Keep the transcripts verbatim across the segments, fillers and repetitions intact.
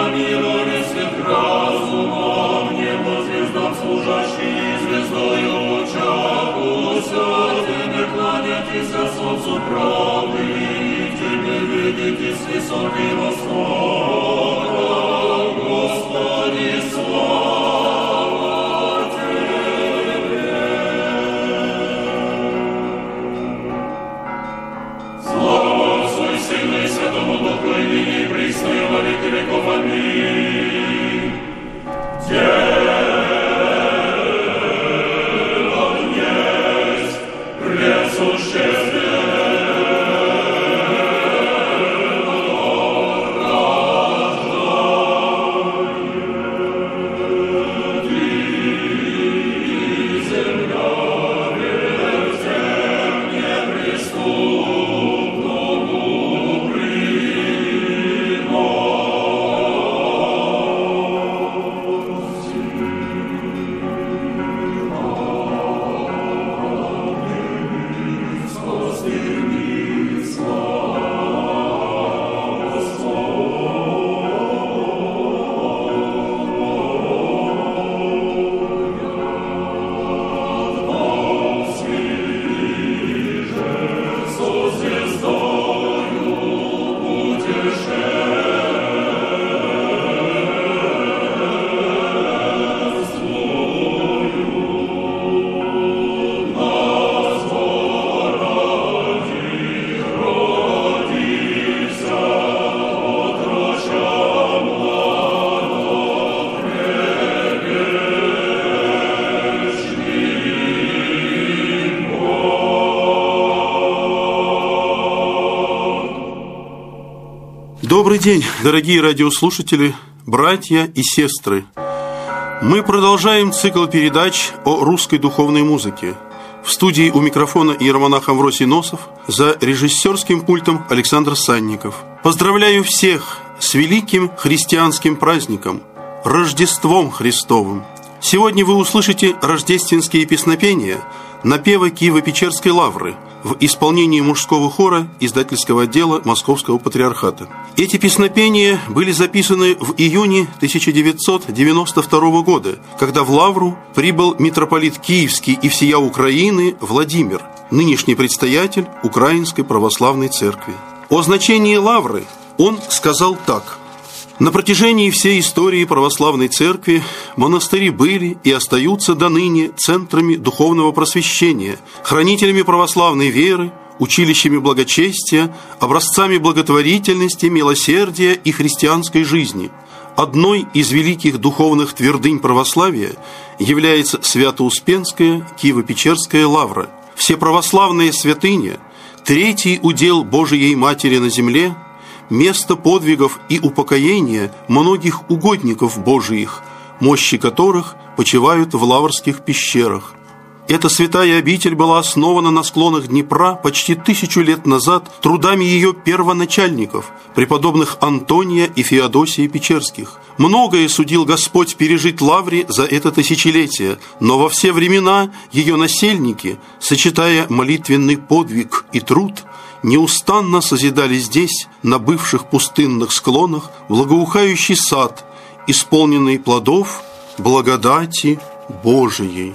Добрый день, дорогие радиослушатели, братья и сестры. Мы продолжаем цикл передач о русской духовной музыке. В студии у микрофона иеромонах Амвросий Носов, за режиссерским пультом Александр Санников. Поздравляю всех с великим христианским праздником – Рождеством Христовым. Сегодня вы услышите рождественские песнопения, напевы Киево-Печерской лавры в исполнении мужского хора издательского отдела Московского патриархата. Эти песнопения были записаны в июне тысяча девятьсот девяносто второго года, когда в лавру прибыл митрополит Киевский и всея Украины Владимир, нынешний предстоятель Украинской православной церкви. О значении лавры он сказал так: «На протяжении всей истории православной церкви монастыри были и остаются доныне центрами духовного просвещения, хранителями православной веры, училищами благочестия, образцами благотворительности, милосердия и христианской жизни. Одной из великих духовных твердынь православия является Свято-Успенская Киево-Печерская лавра, всеправославная святыня, третий удел Божией Матери на земле, место подвигов и упокоения многих угодников Божиих, мощи которых почивают в лаврских пещерах. Эта святая обитель была основана на склонах Днепра почти тысячу лет назад трудами ее первоначальников, преподобных Антония и Феодосия Печерских. Многое судил Господь пережить лавре за это тысячелетие, но во все времена ее насельники, сочетая молитвенный подвиг и труд, неустанно созидали здесь, на бывших пустынных склонах, благоухающий сад, исполненный плодов благодати Божией».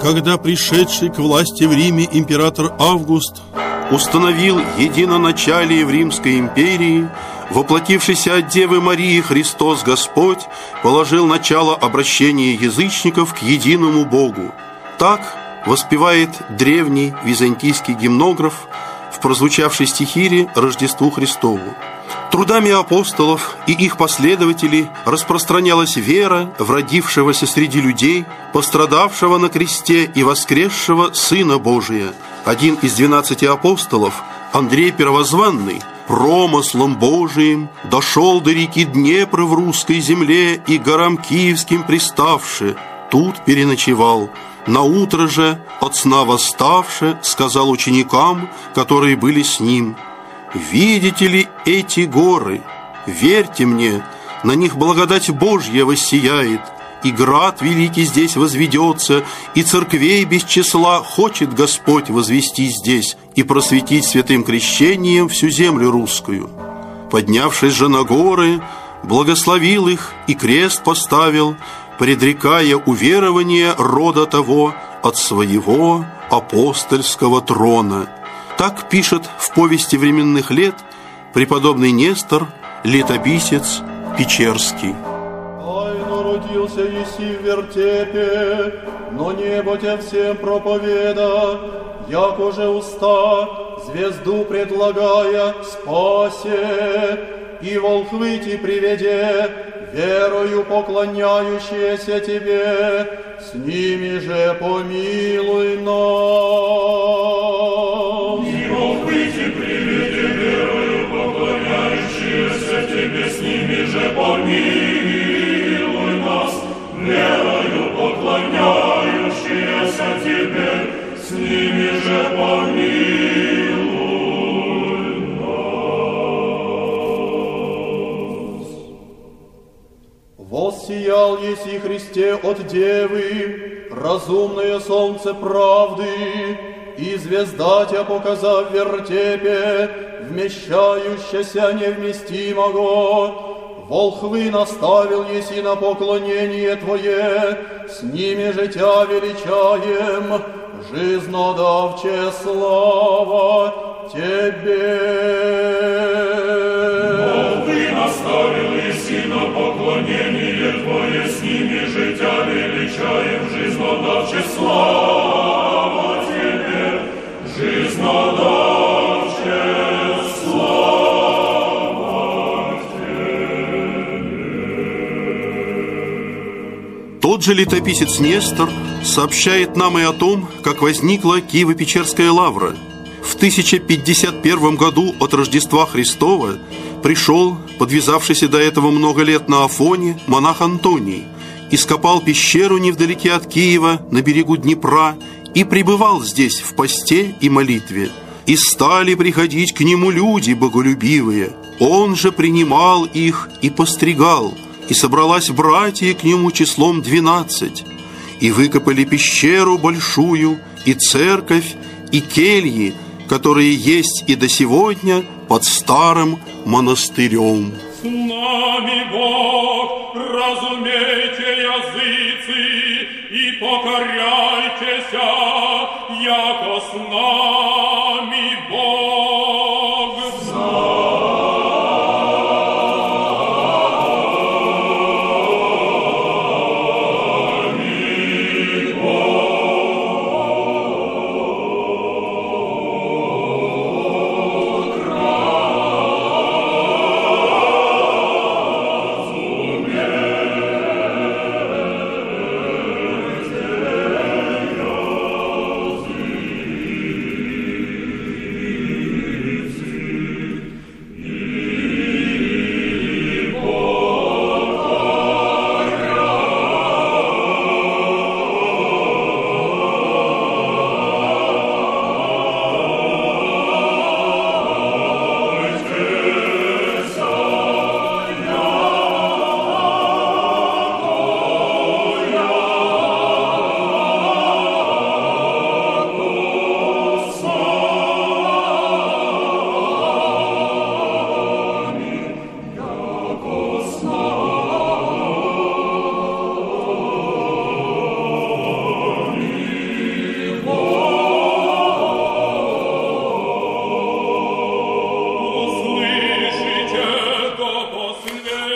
когда пришедший к власти в Риме император Август установил единоначалие в Римской империи, воплотившийся от Девы Марии Христос Господь положил начало обращения язычников к единому Богу. Так воспевает древний византийский гимнограф в прозвучавшей стихире «Рождеству Христову». Трудами апостолов и их последователей распространялась вера в родившегося среди людей, пострадавшего на кресте и воскресшего Сына Божия. Один из двенадцати апостолов, Андрей Первозванный, промыслом Божиим дошел до реки Днепр в русской земле и горам Киевским приставши, тут переночевал. Наутро же, от сна восставши, сказал ученикам, которые были с ним: «Видите ли эти горы? Верьте мне, на них благодать Божья воссияет, и град великий здесь возведется, и церквей без числа хочет Господь возвести здесь и просветить святым крещением всю землю русскую». Поднявшись же на горы, благословил их и крест поставил, предрекая уверование рода того от своего апостольского трона. Так пишет в повести временных лет преподобный Нестор, летописец Печерский. Тайно родился еси в вертепе, но небо тебе всем проповеда, як уже уста, звезду предлагая, спасе, и волхвы ти приведе, верою поклоняющиеся тебе, с ними же помилуй нас. И волхвы ти приведе, верою поклоняющиеся тебе, с ними же помилуй нас. Верою поклоняющиеся тебе, с ними же помилуй. Воссиял еси Христе от Девы, разумное солнце правды, и звезда тебя показав в вертепе, вмещающаяся невместимого. Волхвы наставил еси на поклонение Твое, с ними же Тя величаем, жизнодавче слава Тебе. Волхвы наставил еси на поклонение Твое, с ними же Тя величаем, жизнодавче слава Тебе, жизнодавче слава Тебе. Тот же летописец Нестор сообщает нам и о том, как возникла Киево-Печерская лавра. В тысяча пятьдесят первом году от Рождества Христова пришел, подвязавшийся до этого много лет на Афоне, монах Антоний, ископал пещеру невдалеке от Киева на берегу Днепра и пребывал здесь в посте и молитве. И стали приходить к нему люди боголюбивые. Он же принимал их и постригал, и собралась братья к нему числом двенадцать, и выкопали пещеру большую, и церковь, и кельи, которые есть и до сегодня под старым монастырем. С нами Бог, разумейте языцы, и покоряйтеся, яко с нами Бог. С нами Бог.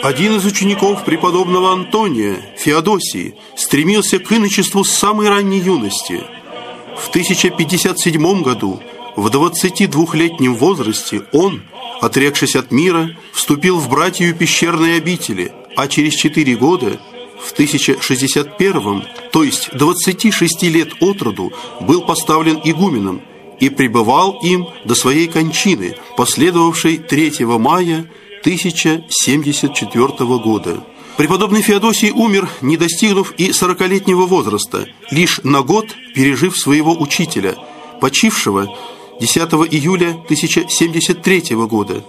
Один из учеников преподобного Антония, Феодосий, стремился к иночеству с самой ранней юности. В тысяча пятьдесят седьмом году, в двадцатидвухлетнем возрасте, он, отрекшись от мира, вступил в братью пещерной обители, а через четыре года, в тысяча шестьдесят первом, то есть двадцати шести лет от роду, был поставлен игуменом и пребывал им до своей кончины, последовавшей третьего мая тысяча семьдесят четвёртого года. Преподобный Феодосий умер, не достигнув и сорокалетнего возраста, лишь на год пережив своего учителя, почившего десятого июля тысяча семьдесят третьего года.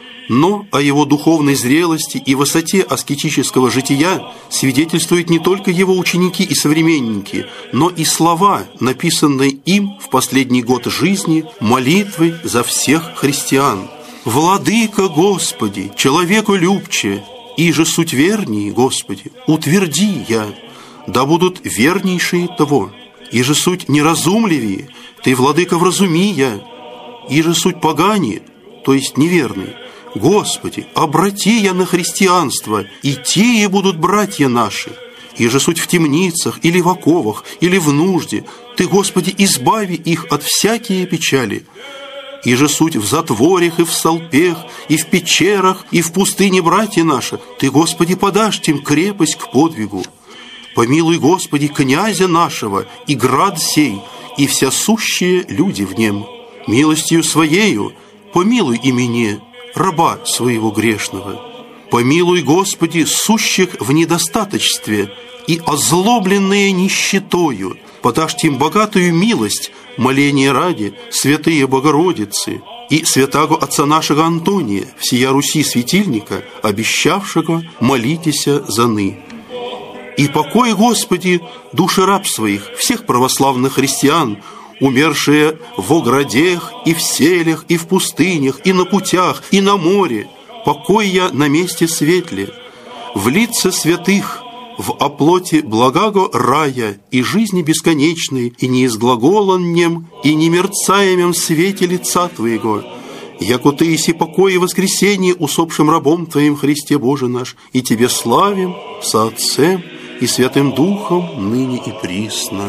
Но о его духовной зрелости и высоте аскетического жития свидетельствуют не только его ученики и современники, но и слова, написанные им в последний год жизни молитвой за всех христиан. «Владыка Господи, человеку любче, и же суть верней, Господи, утверди я, да будут вернейшие того, и же суть неразумливее, Ты, Владыка, вразуми я, и же суть погани, то есть неверный. Господи, обрати я на христианство, и те будут братья наши, и же суть в темницах, или в оковах, или в нужде, Ты, Господи, избави их от всякие печали. И же суть в затворях, и в столпех, и в пещерах, и в пустыне братья наши, Ты, Господи, подашь им крепость к подвигу. Помилуй, Господи, князя нашего, и град сей, и вся сущие люди в нем. Милостью Своею помилуй и мне, раба своего грешного. Помилуй, Господи, сущих в недостаточстве и озлобленные нищетою, подашь им богатую милость, моление ради, святые Богородицы и святаго отца нашего Антония, всея Руси светильника, обещавшего молитеся за ны. И покой, Господи, души раб своих, всех православных христиан, умершие во градех и в селях, и в пустынях, и на путях, и на море, покой я на месте светле, в лице святых, в оплоте благаго рая и жизни бесконечной, и неизглаголаннем, и немерцаемом свете лица Твоего, яко Ты иси покой и воскресение усопшим рабом Твоим Христе Боже наш, и Тебе славим со Отцем и Святым Духом ныне и присно.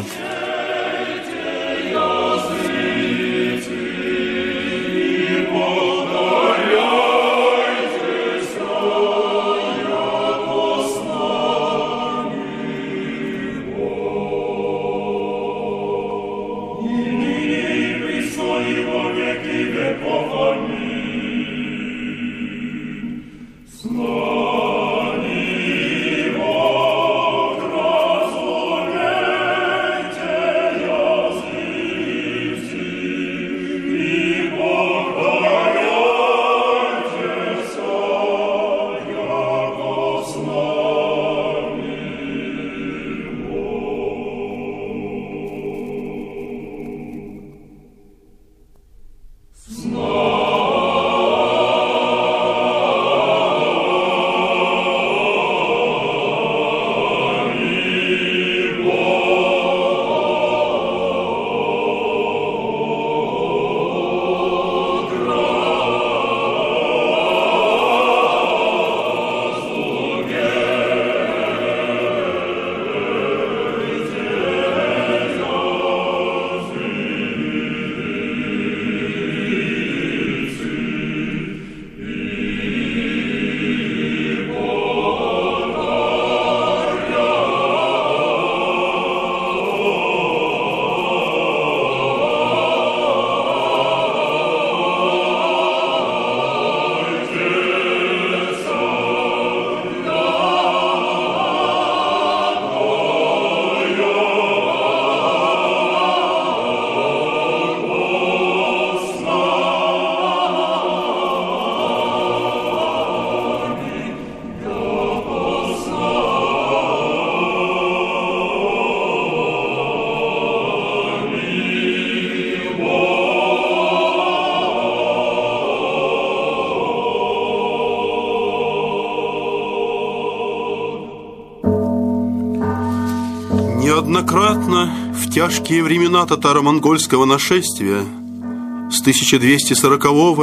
Неоднократно в тяжкие времена татаро-монгольского нашествия с тысяча двести сорокового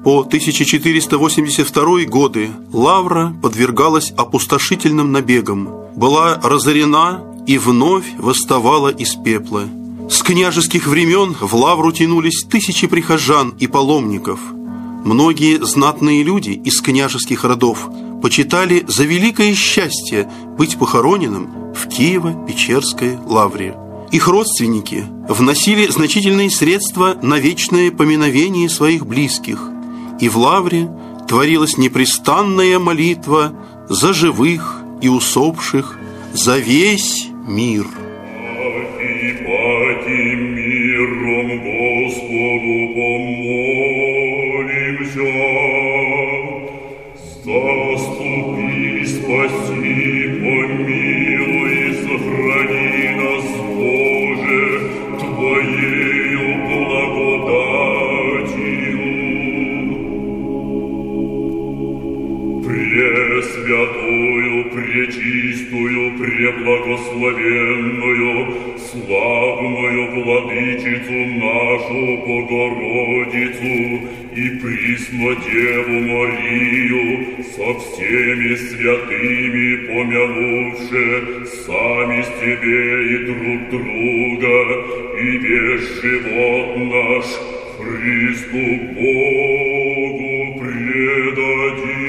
По тысяча четыреста восемьдесят второй годы Лавра подвергалась опустошительным набегам, была разорена и вновь восставала из пепла. С княжеских времен в Лавру тянулись тысячи прихожан и паломников. Многие знатные люди из княжеских родов почитали за великое счастье быть похороненным в Киево-Печерской лавре. Их родственники вносили значительные средства на вечное поминовение своих близких, и в лавре творилась непрестанная молитва за живых и усопших, за весь мир. Миром Господу помолимся. Заступи, спаси, помилуй, сохрани нас, Боже, Твоею благодатью. Пресвятую, пречистую, преблагословенную, славную владычицу нашу Богородицу и Преснодеву Марию со всеми святыми помянувши сами с Тебе и друг друга, и весь живот наш Христу Богу предадим.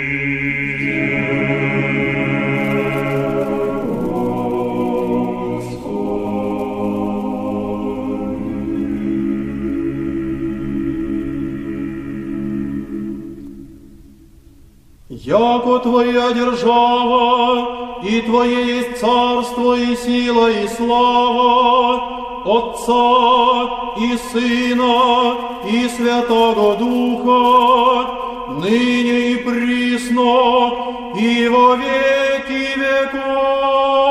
Яко Твоя держава, и Твое есть царство, и сила, и слава, Отца и Сына, и Святого Духа, ныне и присно, и во веки веков.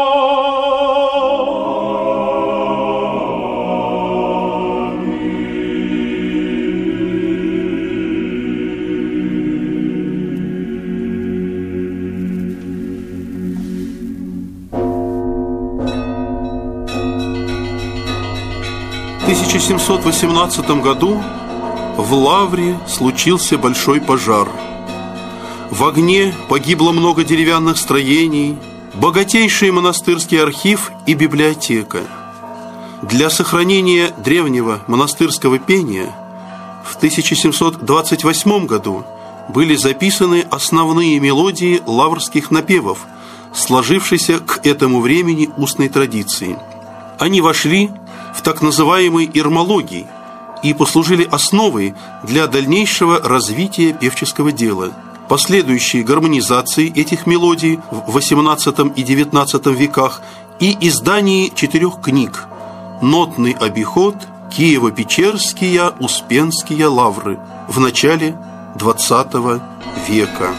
В тысяча семьсот восемнадцатом году в Лавре случился большой пожар. В огне погибло много деревянных строений, богатейший монастырский архив и библиотека. Для сохранения древнего монастырского пения в тысяча семьсот двадцать восьмом году были записаны основные мелодии лаврских напевов, сложившейся к этому времени устной традиции. Они вошли в так называемый ирмологий и послужили основой для дальнейшего развития певческого дела. Последующие гармонизации этих мелодий в восемнадцатом и девятнадцатом веках и издании четырех книг: «Нотный обиход», «Киево-Печерские», «Успенские лавры» в начале двадцатого века.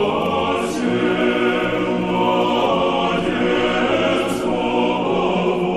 Oh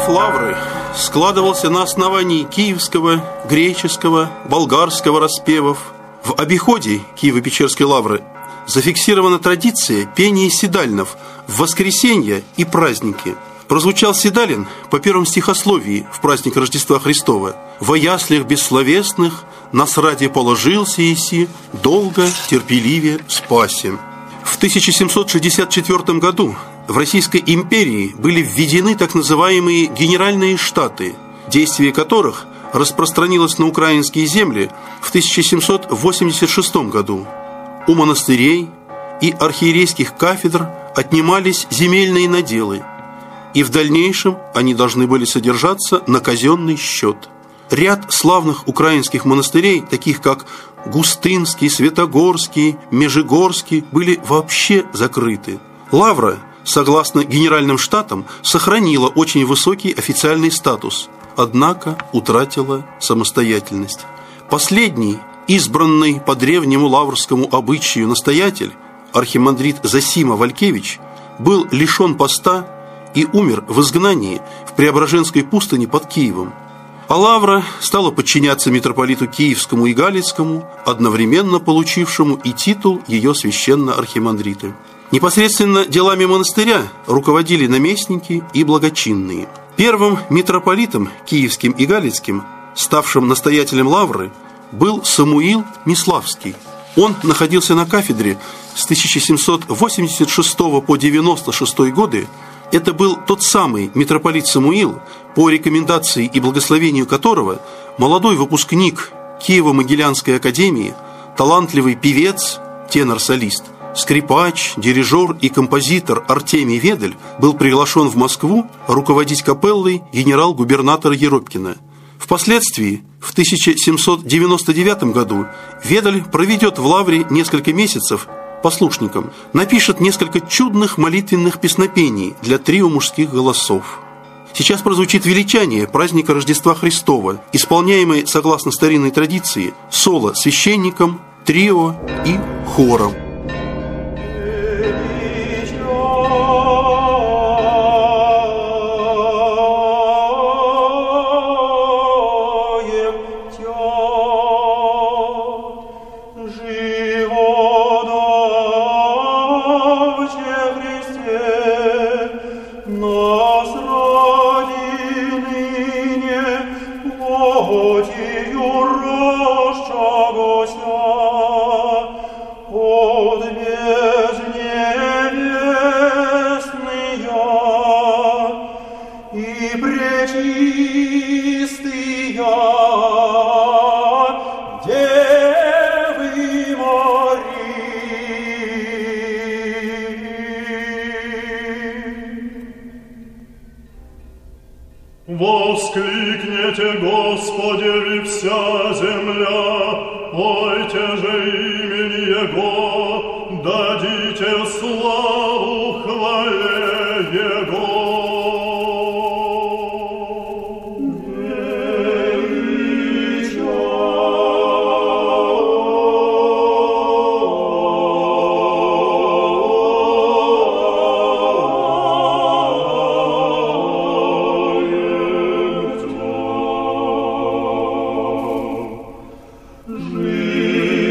состав лавры складывался на основании киевского, греческого, болгарского распевов. В обиходе Киево-Печерской лавры зафиксирована традиция пения седальнов в воскресенья и праздники. Прозвучал седалин по первом стихословии в праздник Рождества Христова: «Во яслях бессловесных нас ради положился еси, долго, терпеливее спасен». В тысяча семьсот шестьдесят четвёртом году в Российской империи были введены так называемые генеральные штаты, действие которых распространилось на украинские земли в тысяча семьсот восемьдесят шестом году. У монастырей и архиерейских кафедр отнимались земельные наделы, и в дальнейшем они должны были содержаться на казенный счет. Ряд славных украинских монастырей, таких как Густынский, Светогорский, Межигорский, были вообще закрыты. Лавра, согласно генеральным штатам, сохранила очень высокий официальный статус, однако утратила самостоятельность. Последний, избранный по древнему лаврскому обычаю настоятель, архимандрит Зосима Валькевич, был лишен поста и умер в изгнании в Преображенской пустыне под Киевом. А лавра стала подчиняться митрополиту Киевскому и Галицкому, одновременно получившему и титул ее священно-архимандрита. Непосредственно делами монастыря руководили наместники и благочинные. Первым митрополитом Киевским и Галицким, ставшим настоятелем лавры, был Самуил Миславский. Он находился на кафедре с тысяча семьсот восемьдесят шестого по девяносто шестой годы. Это был тот самый митрополит Самуил, по рекомендации и благословению которого молодой выпускник Киево-Могилянской академии, талантливый певец, тенор-солист, скрипач, дирижер и композитор Артемий Ведель был приглашен в Москву руководить капеллой генерал-губернатора Еропкина. Впоследствии, в тысяча семьсот девяносто девятом году, Ведель проведет в лавре несколько месяцев послушником, напишет несколько чудных молитвенных песнопений для трио мужских голосов. Сейчас прозвучит величание праздника Рождества Христова, исполняемое, согласно старинной традиции, соло священником, трио и хором. Воскликнете, Господи, вся земля, пойте же имени Его, дадите славу хвале Его.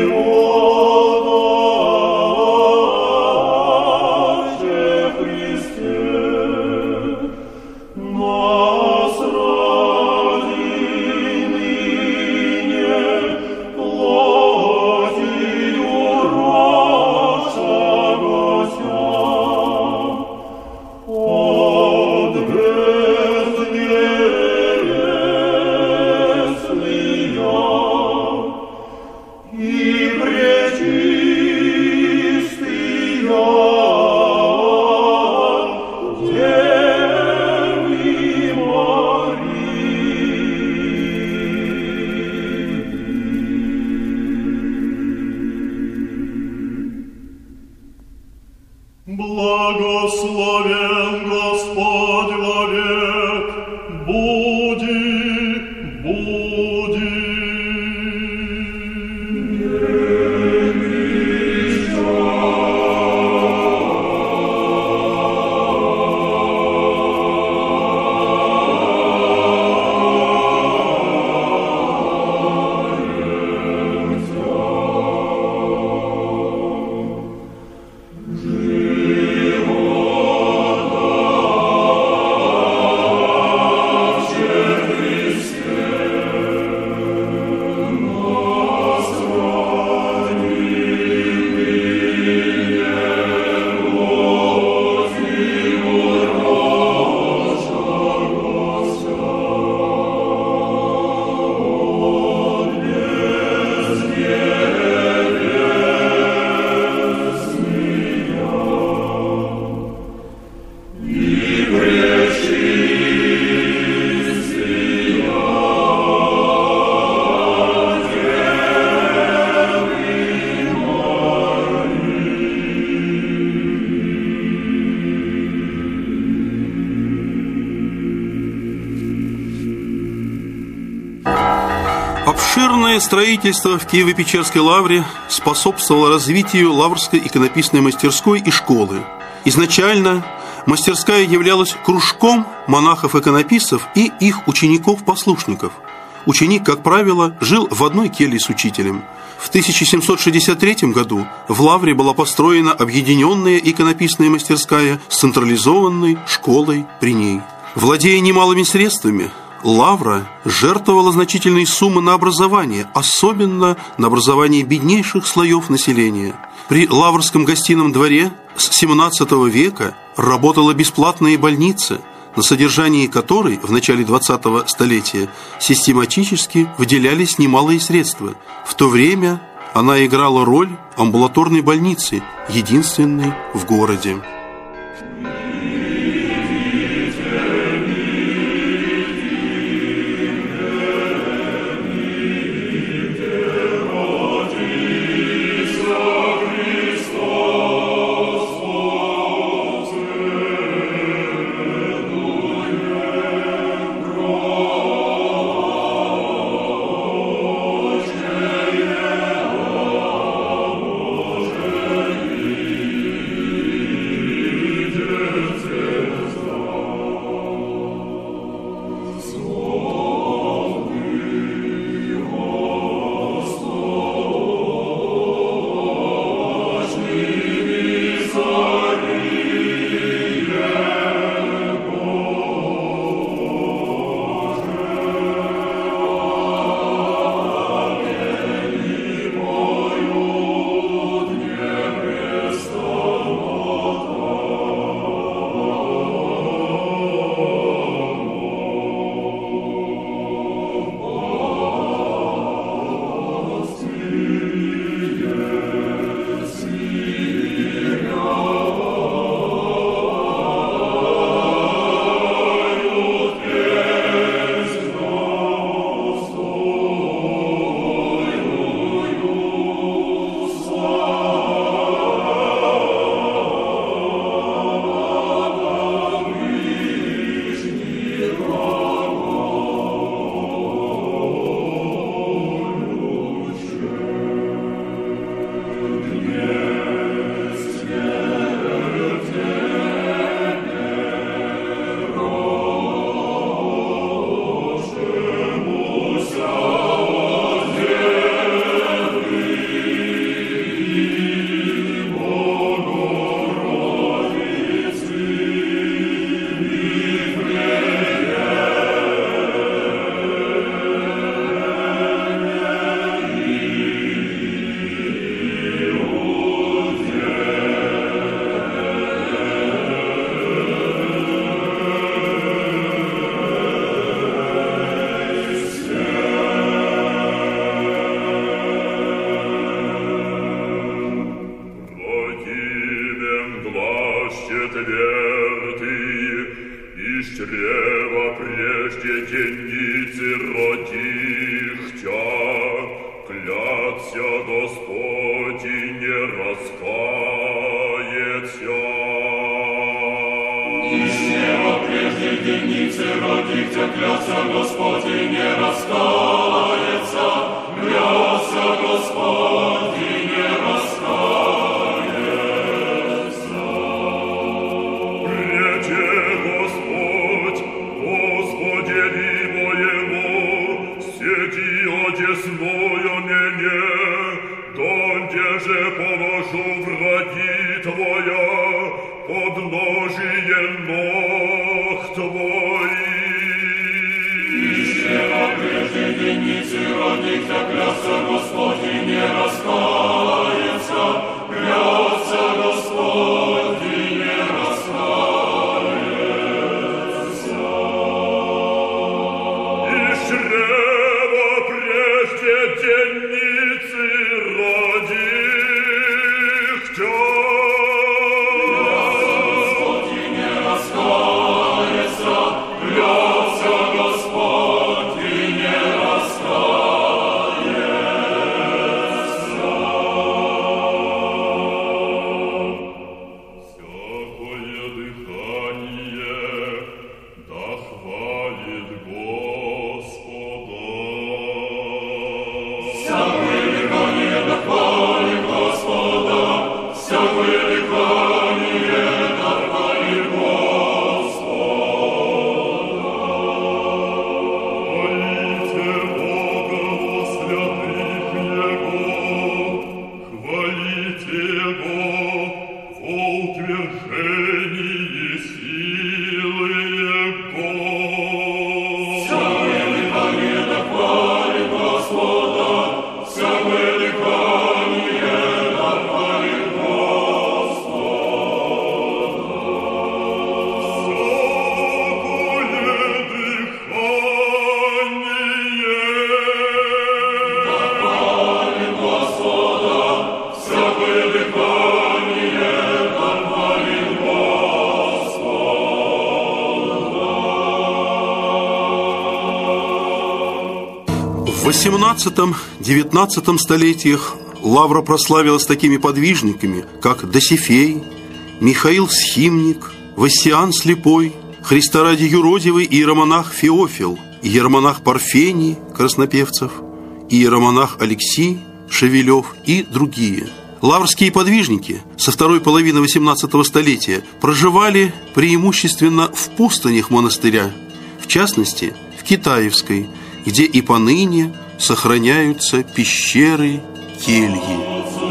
Христе. Обширное строительство в Киево-Печерской лавре способствовало развитию лаврской иконописной мастерской и школы. Изначально мастерская являлась кружком монахов-иконописцев и их учеников-послушников. Ученик, как правило, жил в одной келье с учителем. В тысяча семьсот шестьдесят третьем году в лавре была построена объединенная иконописная мастерская с централизованной школой при ней. Владея немалыми средствами, лавра жертвовала значительные суммы на образование, особенно на образование беднейших слоев населения. При Лаврском гостином дворе с семнадцатого века работала бесплатная больница, на содержании которой в начале двадцатого столетия систематически выделялись немалые средства. В то время она играла роль амбулаторной больницы, единственной в городе. Господи, не раскается. восемнадцатом-девятнадцатом столетиях Лавра прославилась такими подвижниками, как Досифей, Михаил Схимник, Вассиан Слепой, Христоради Юродивый, иеромонах Феофил, иеромонах Парфений Краснопевцев, иеромонах Алексий Шевелев и другие. Лаврские подвижники со второй половины восемнадцатого столетия проживали преимущественно в пустынях монастыря, в частности, в Китаевской, где и поныне сохраняются пещеры, кельи.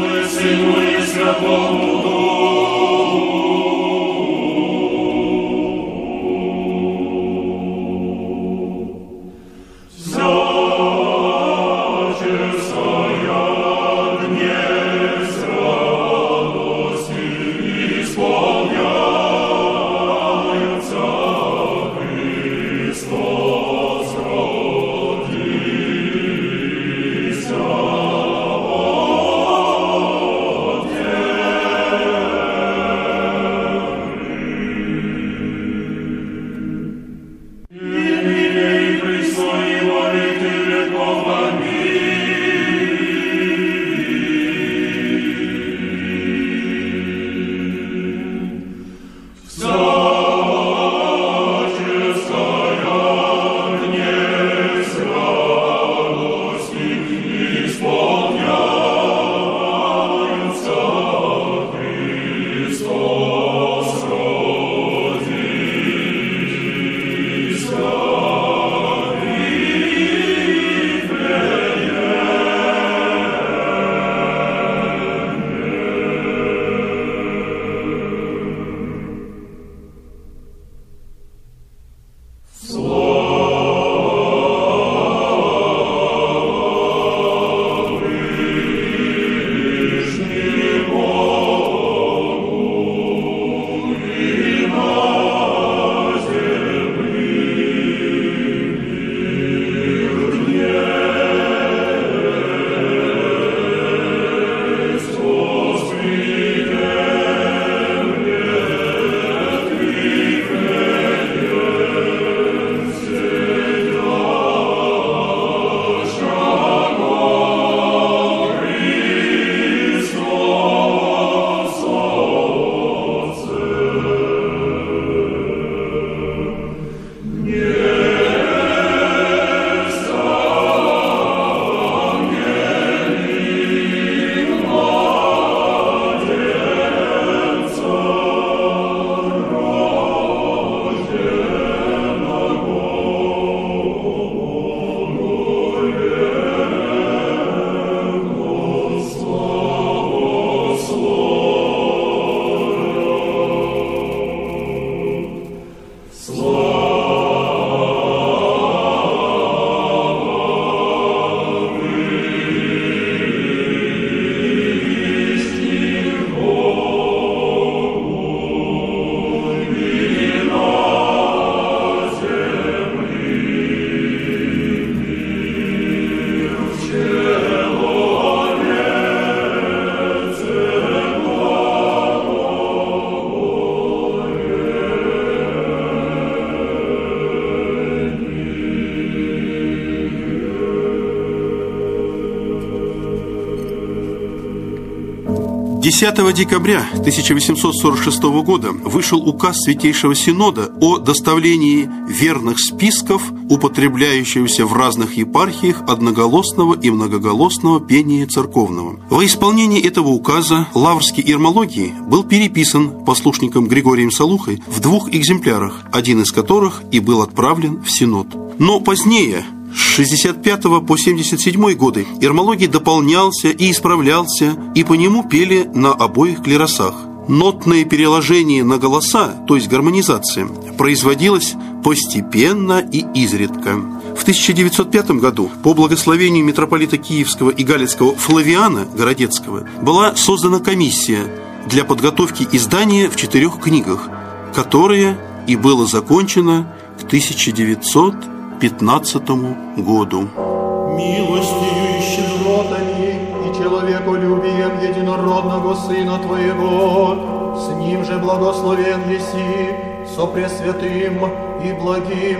десятого декабря тысяча восемьсот сорок шестого года вышел указ Святейшего Синода о доставлении верных списков, употребляющегося в разных епархиях одноголосного и многоголосного пения церковного. Во исполнение этого указа Лаврский Ирмологий был переписан послушником Григорием Солухой в двух экземплярах, один из которых и был отправлен в Синод. Но позднее, с шестьдесят пятого по семьдесят седьмой годы, Ирмологий дополнялся и исправлялся, и по нему пели на обоих клиросах. Нотное переложение на голоса, то есть гармонизация, производилось постепенно и изредка. В тысяча девятьсот пятом году по благословению митрополита Киевского и Галицкого Флавиана Городецкого была создана комиссия для подготовки издания в четырех книгах, которое и было закончено к тысяча девятьсот пятнадцатому году. Милостью и щедротами и человеколюбием единородного Сына Твоего, с Ним же благословен еси, со Пресвятым и благим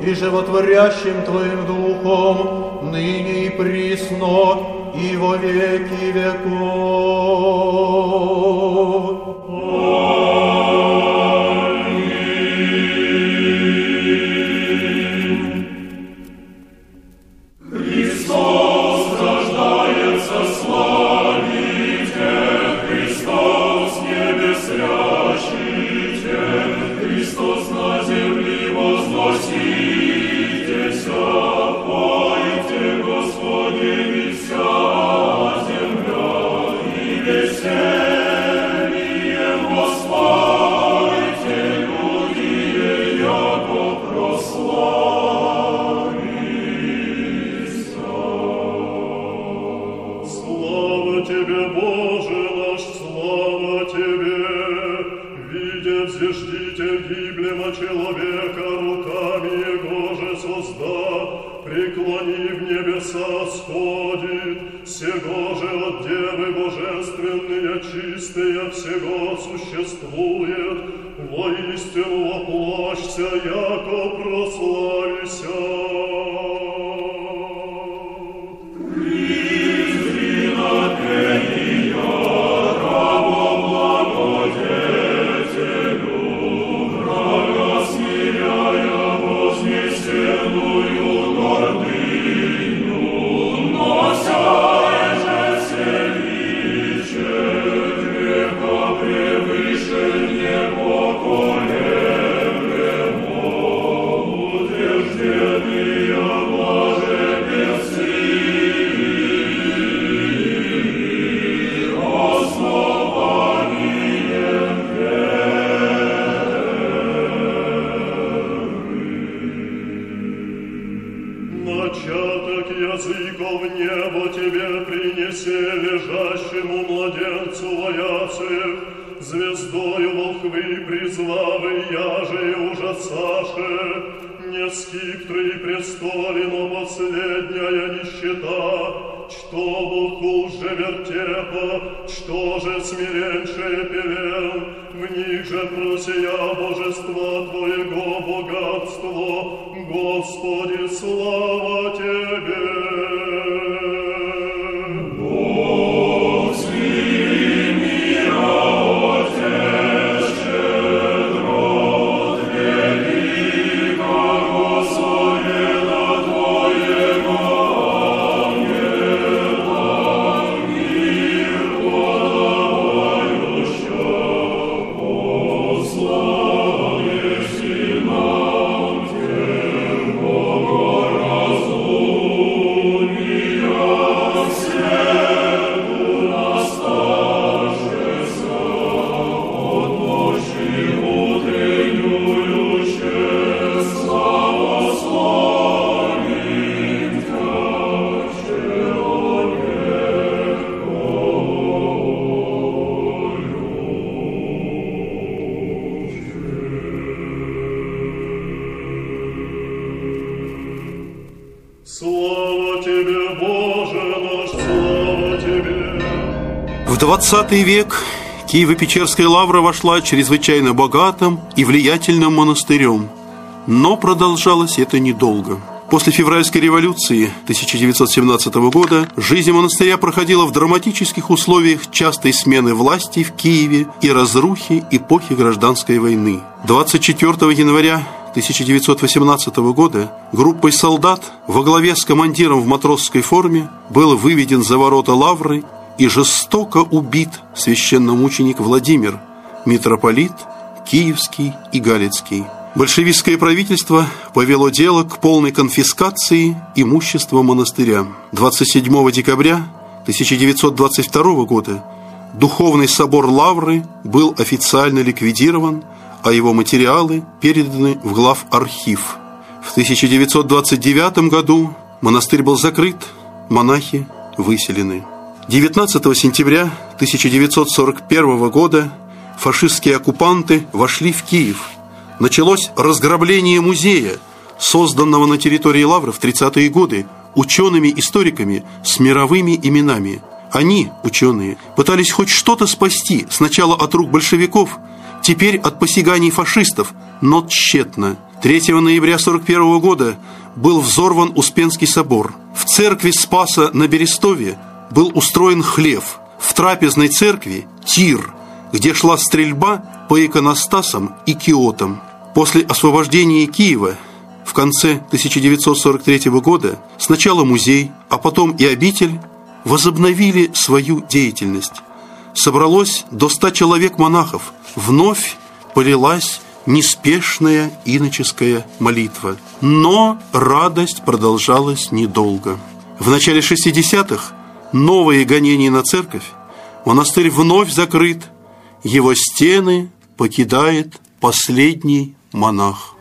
и животворящим Твоим Духом, ныне и присно, и во веки веков. Человека руками Его же созда, преклони в небеса сходит, сего же от Девы Божественные, чистые всего существует, воистину воплощся, яко прославися. Звездою волхвы призвавы, яже ужасаше, не скиптры и престолы, но последняя нищета, что Бог уже вертепа, что же смиреншее певен, в них же просия божества Твоего богатство, Господи, слава Тебе! В двадцатый век Киево-Печерская лавра вошла чрезвычайно богатым и влиятельным монастырем, но продолжалось это недолго. После февральской революции тысяча девятьсот семнадцатого года жизнь монастыря проходила в драматических условиях частой смены власти в Киеве и разрухи эпохи гражданской войны. двадцать четвёртого января тысяча девятьсот восемнадцатого года группой солдат во главе с командиром в матросской форме был выведен за ворота лавры и жестоко убит священномученик Владимир, митрополит Киевский и Галицкий. Большевистское правительство повело дело к полной конфискации имущества монастыря. двадцать седьмого декабря тысяча девятьсот двадцать второго года духовный собор Лавры был официально ликвидирован, а его материалы переданы в главархив. В тысяча девятьсот двадцать девятом году монастырь был закрыт, монахи выселены. девятнадцатого сентября тысяча девятьсот сорок первого года фашистские оккупанты вошли в Киев. Началось разграбление музея, созданного на территории Лавры в тридцатые годы учеными-историками с мировыми именами. Они, ученые, пытались хоть что-то спасти сначала от рук большевиков, теперь от посяганий фашистов, но тщетно. третьего ноября сорок первого года был взорван Успенский собор. В церкви Спаса на Берестове был устроен хлев. В трапезной церкви тир, где шла стрельба по иконостасам и киотам. После освобождения Киева в конце тысяча девятьсот сорок третьего года сначала музей, а потом и обитель возобновили свою деятельность. Собралось до ста человек монахов. Вновь полилась неспешная иноческая молитва. Но радость продолжалась недолго. В начале шестидесятых новые гонения на церковь, монастырь вновь закрыт, его стены покидает последний монах.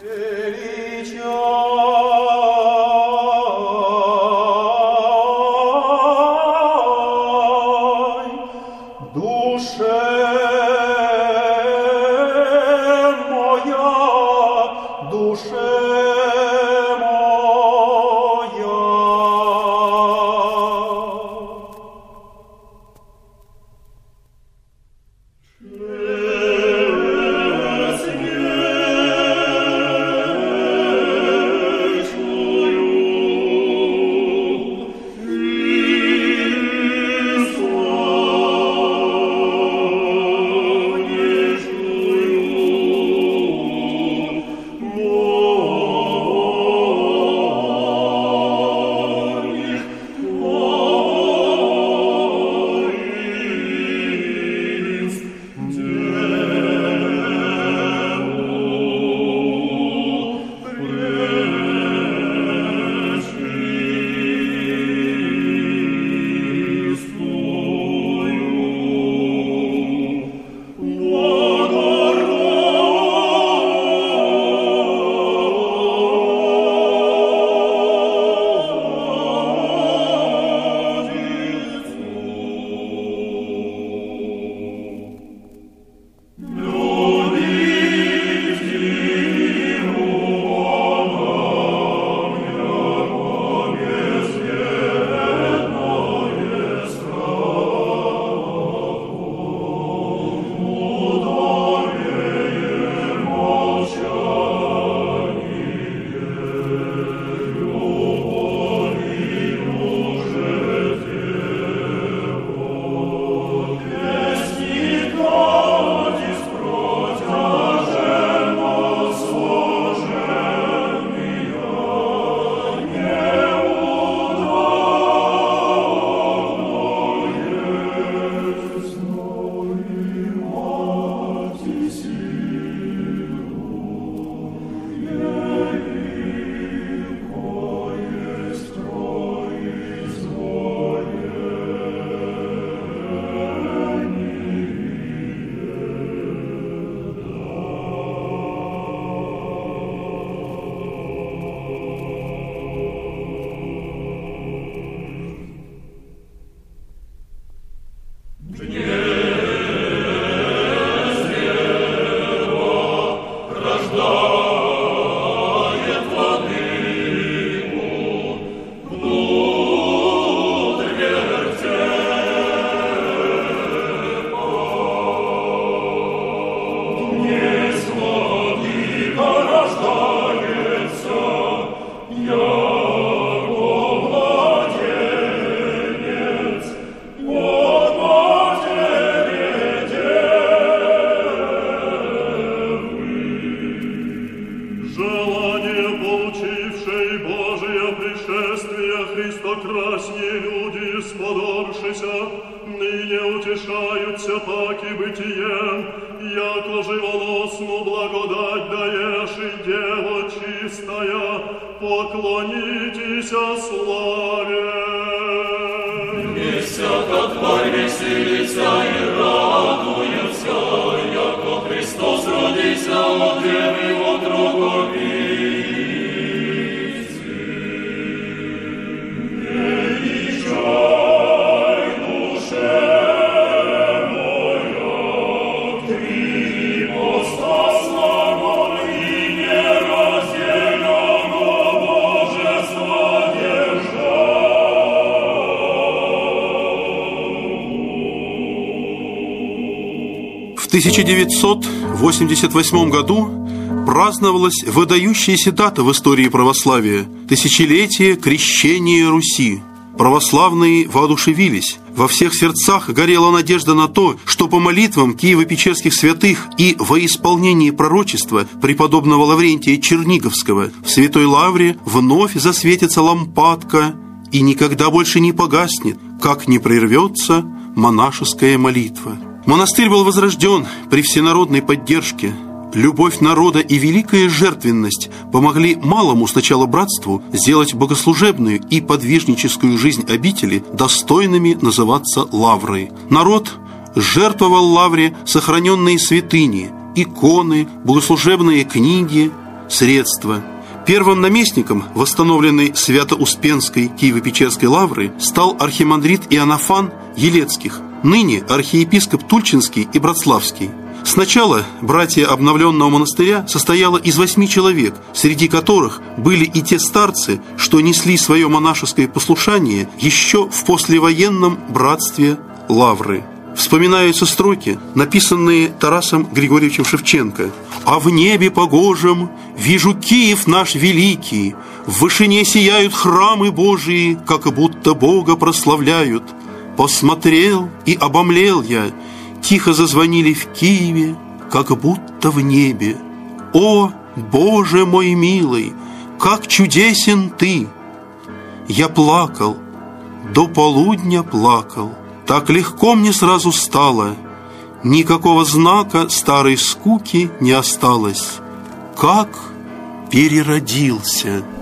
В тысяча девятьсот восемьдесят восьмом году праздновалась выдающаяся дата в истории православия – тысячелетие крещения Руси. Православные воодушевились. Во всех сердцах горела надежда на то, что по молитвам киево-печерских святых и во исполнении пророчества преподобного Лаврентия Черниговского в Святой Лавре вновь засветится лампадка и никогда больше не погаснет, как не прервется монашеская молитва. Монастырь был возрожден при всенародной поддержке. Любовь народа и великая жертвенность помогли малому сначала братству сделать богослужебную и подвижническую жизнь обители достойными называться лаврой. Народ жертвовал лавре сохраненные святыни, иконы, богослужебные книги, средства. Первым наместником восстановленной Свято-Успенской Киево-Печерской лавры стал архимандрит Иоаннафан Елецких, ныне архиепископ Тульчинский и Братславский. Сначала братья обновленного монастыря состояло из восьми человек, среди которых были и те старцы, что несли свое монашеское послушание еще в послевоенном братстве Лавры. Вспоминаются строки, написанные Тарасом Григорьевичем Шевченко: «А в небе погожем вижу Киев наш великий, в вышине сияют храмы Божии, как будто Бога прославляют. Посмотрел и обомлел я, тихо зазвонили в Киеве, как будто в небе. О, Боже мой милый, как чудесен Ты! Я плакал, до полудня плакал, так легко мне сразу стало, никакого знака старой скуки не осталось. Как переродился!»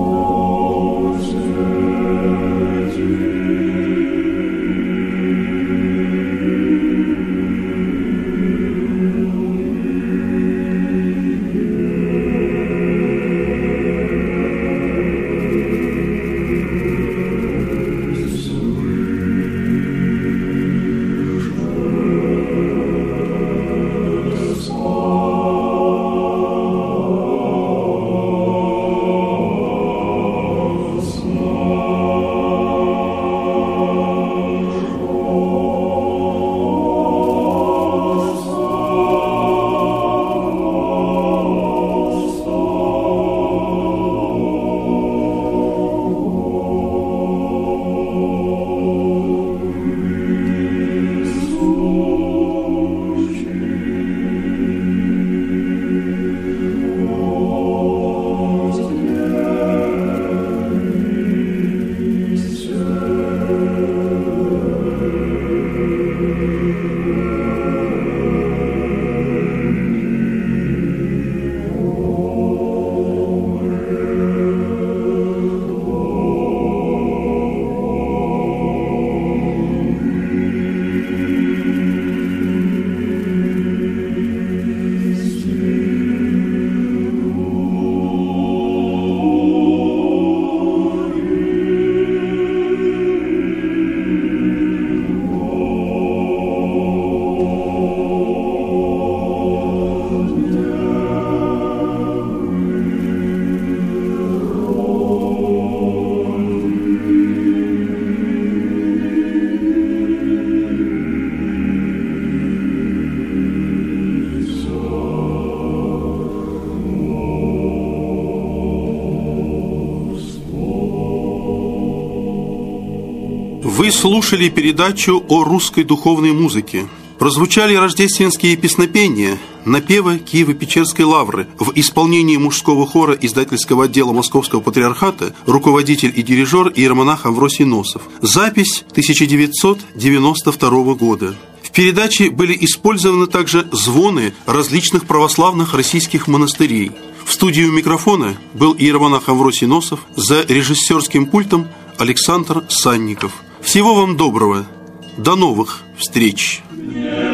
Вы слушали передачу о русской духовной музыке. Прозвучали рождественские песнопения, напевы Киево-Печерской лавры в исполнении мужского хора издательского отдела Московского патриархата, руководитель и дирижер иеромонах Амвросий Носов. Запись тысяча девятьсот девяносто второго года. В передаче были использованы также звоны различных православных российских монастырей. В студии у микрофона был иеромонах Амвросий Носов, за режиссерским пультом Александр Санников. Всего вам доброго. До новых встреч! Yeah.